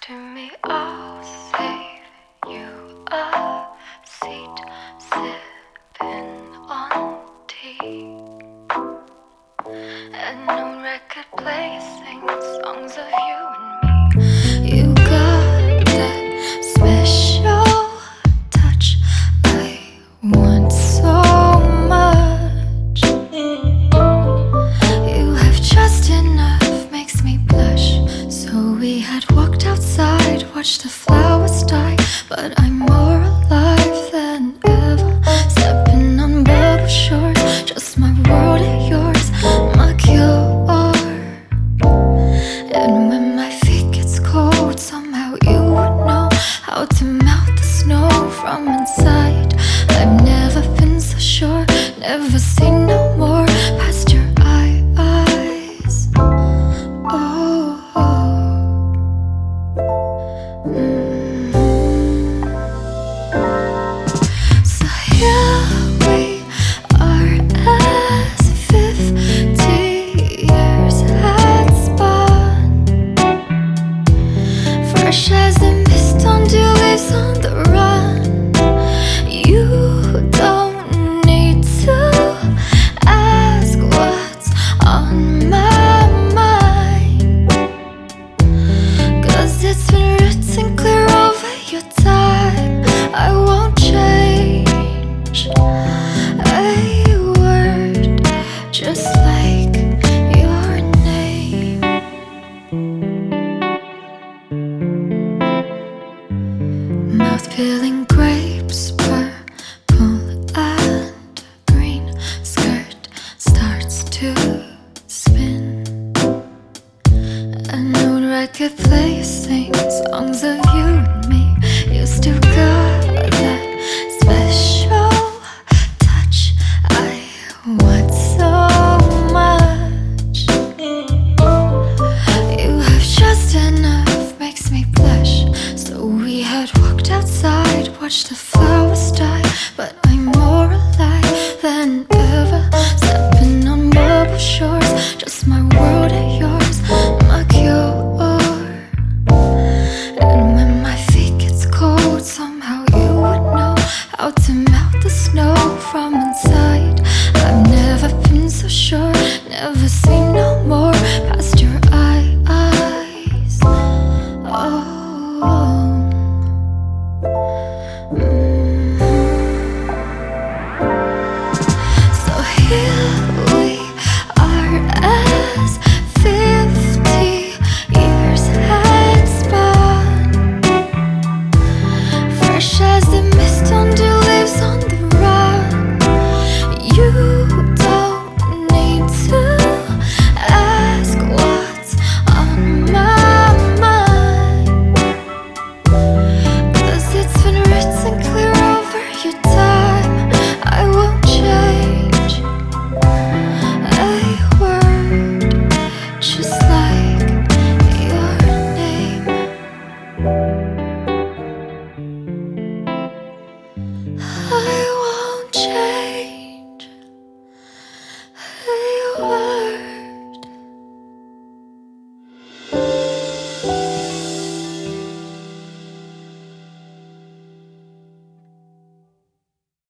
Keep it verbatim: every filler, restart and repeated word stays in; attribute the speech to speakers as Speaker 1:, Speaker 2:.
Speaker 1: to me, I'll save you a seat, sipping on tea. And no record plays sings songs of you and me. You got that special touch I want so much. You have just enough, makes me blush. So we had walked outside, watched the flowers die, but I'm more alive than ever, stepping on bubble shores, just my world and yours, my cure. And when my feet gets cold, somehow you would know how to melt the snow from inside. I've never been so sure, never seen no more past your eyes. Oh, oh. Mm-hmm. So here we are, as fifty years had spun, fresh as the mist on dew leaves on the run. You don't need to ask what's on my mind, 'cause it's been written clear over your time. I won't change a word, just like your name. Mouth peeling grapes, purple and green. Skirt starts to spin. An old record plays sings songs of you and me. You still got that special touch I want so much. You have just enough, makes me blush. So we had walked outside, watched the